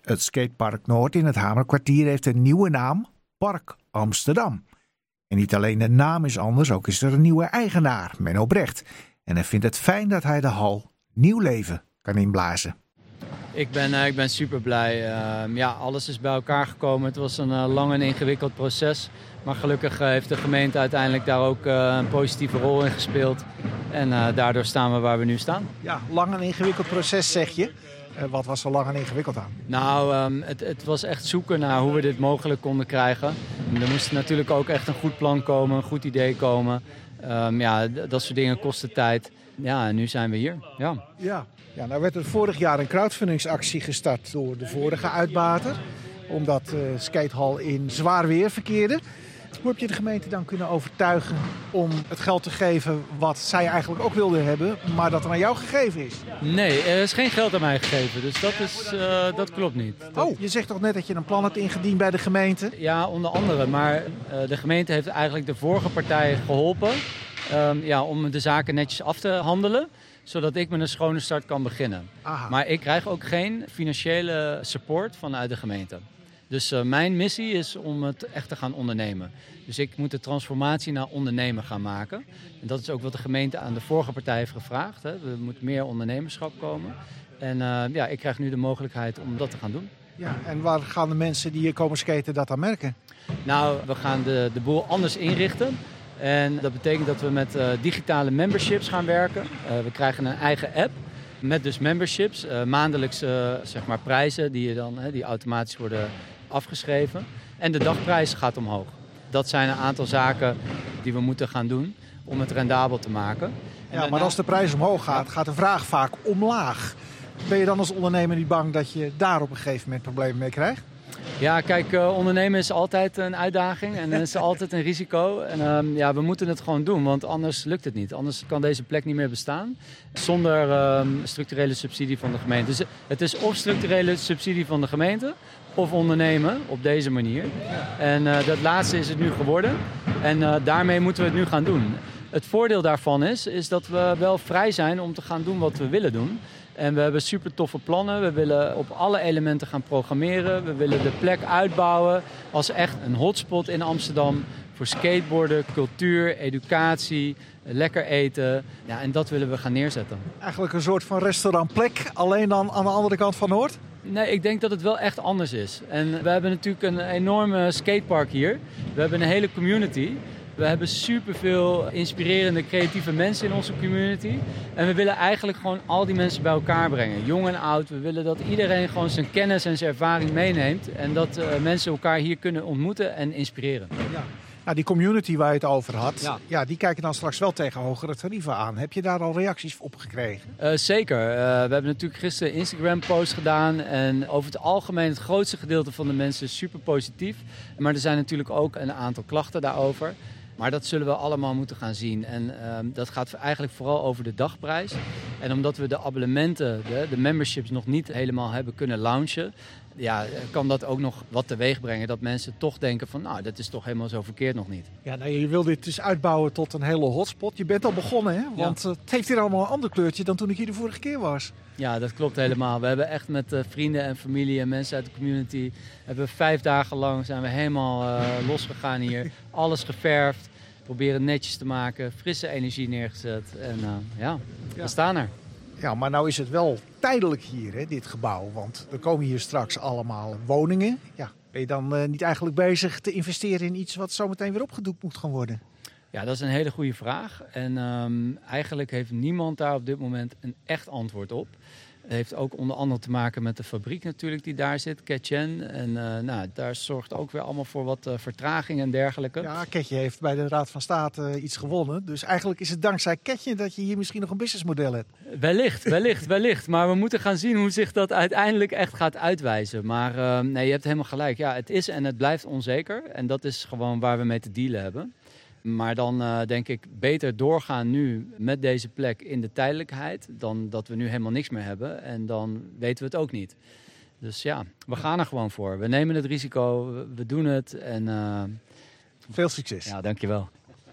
Het skatepark Noord in het Hamerkwartier heeft een nieuwe naam, Park Amsterdam. En niet alleen de naam is anders, ook is er een nieuwe eigenaar, Menno Brecht. En hij vindt het fijn dat hij de hal nieuw leven kan inblazen. Ik ben super blij. Alles is bij elkaar gekomen. Het was een lang en ingewikkeld proces. Maar gelukkig heeft de gemeente uiteindelijk daar ook een positieve rol in gespeeld. En daardoor staan we waar we nu staan. Ja, lang en ingewikkeld proces zeg je. Wat was er lang en ingewikkeld aan? Nou, het was echt zoeken naar hoe we dit mogelijk konden krijgen. En er moest natuurlijk ook echt een goed plan komen, een goed idee komen. Dat soort dingen kosten tijd. Ja, en nu zijn we hier. Ja, nou werd er vorig jaar een crowdfundingsactie gestart door de vorige uitbater. Omdat de skatehal in zwaar weer verkeerde. Hoe heb je de gemeente dan kunnen overtuigen om het geld te geven wat zij eigenlijk ook wilden hebben, maar dat er aan jou gegeven is? Nee, er is geen geld aan mij gegeven, dus dat klopt niet. Je zegt toch net dat je een plan hebt ingediend bij de gemeente? Ja, onder andere, maar de gemeente heeft eigenlijk de vorige partij geholpen om de zaken netjes af te handelen, zodat ik met een schone start kan beginnen. Aha. Maar ik krijg ook geen financiële support vanuit de gemeente. Dus mijn missie is om het echt te gaan ondernemen. Dus ik moet de transformatie naar ondernemen gaan maken. En dat is ook wat de gemeente aan de vorige partij heeft gevraagd. Hè. Er moet meer ondernemerschap komen. En ik krijg nu de mogelijkheid om dat te gaan doen. Ja, en waar gaan de mensen die hier komen skaten dat aan merken? Nou, we gaan de boel anders inrichten. En dat betekent dat we met digitale memberships gaan werken. We krijgen een eigen app. Met dus memberships, maandelijkse prijzen die automatisch worden afgeschreven. En de dagprijs gaat omhoog. Dat zijn een aantal zaken die we moeten gaan doen om het rendabel te maken. Ja, maar als de prijs omhoog gaat, gaat de vraag vaak omlaag. Ben je dan als ondernemer niet bang dat je daar op een gegeven moment problemen mee krijgt? Ja, kijk, ondernemen is altijd een uitdaging en is altijd een risico. En we moeten het gewoon doen, want anders lukt het niet. Anders kan deze plek niet meer bestaan zonder structurele subsidie van de gemeente. Dus het is of structurele subsidie van de gemeente of ondernemen op deze manier. En dat laatste is het nu geworden en daarmee moeten we het nu gaan doen. Het voordeel daarvan is dat we wel vrij zijn om te gaan doen wat we willen doen. En we hebben super toffe plannen. We willen op alle elementen gaan programmeren. We willen de plek uitbouwen als echt een hotspot in Amsterdam. Voor skateboarden, cultuur, educatie, lekker eten. Ja, en dat willen we gaan neerzetten. Eigenlijk een soort van restaurantplek, alleen dan aan de andere kant van Noord? Nee, ik denk dat het wel echt anders is. En we hebben natuurlijk een enorme skatepark hier. We hebben een hele community. We hebben superveel inspirerende, creatieve mensen in onze community. En we willen eigenlijk gewoon al die mensen bij elkaar brengen. Jong en oud. We willen dat iedereen gewoon zijn kennis en zijn ervaring meeneemt. En dat mensen elkaar hier kunnen ontmoeten en inspireren. Ja. Nou, die community waar je het over had, die kijken dan straks wel tegen hogere tarieven aan. Heb je daar al reacties op gekregen? Zeker. We hebben natuurlijk gisteren een Instagram-post gedaan. En over het algemeen het grootste gedeelte van de mensen is super positief. Maar er zijn natuurlijk ook een aantal klachten daarover. Maar dat zullen we allemaal moeten gaan zien. En dat gaat eigenlijk vooral over de dagprijs. En omdat we de abonnementen, de memberships nog niet helemaal hebben kunnen launchen, kan dat ook nog wat teweeg brengen. Dat mensen toch denken van, nou, dat is toch helemaal zo verkeerd nog niet. Ja, nou, je wil dit dus uitbouwen tot een hele hotspot. Je bent al begonnen, hè? Want het heeft hier allemaal een ander kleurtje dan toen ik hier de vorige keer was. Ja, dat klopt helemaal. We hebben echt met vrienden en familie en mensen uit de community, hebben 5 dagen lang zijn we helemaal losgegaan hier. Alles geverfd. Proberen netjes te maken, frisse energie neergezet. En we staan er. Ja, maar nou is het wel tijdelijk hier, hè, dit gebouw. Want er komen hier straks allemaal woningen. Ja, ben je dan niet eigenlijk bezig te investeren in iets wat zometeen weer opgedoekt moet gaan worden? Ja, dat is een hele goede vraag. En eigenlijk heeft niemand daar op dit moment een echt antwoord op. Het heeft ook onder andere te maken met de fabriek natuurlijk die daar zit, Ketjen. En daar zorgt ook weer allemaal voor wat vertraging en dergelijke. Ja, Ketjen heeft bij de Raad van State iets gewonnen. Dus eigenlijk is het dankzij Ketjen dat je hier misschien nog een businessmodel hebt. Wellicht. Maar we moeten gaan zien hoe zich dat uiteindelijk echt gaat uitwijzen. Maar je hebt helemaal gelijk. Ja, het is en het blijft onzeker. En dat is gewoon waar we mee te dealen hebben. Maar dan denk ik beter doorgaan nu met deze plek in de tijdelijkheid dan dat we nu helemaal niks meer hebben. En dan weten we het ook niet. Dus ja, we gaan er gewoon voor. We nemen het risico, we doen het. En, veel succes. Ja, dankjewel.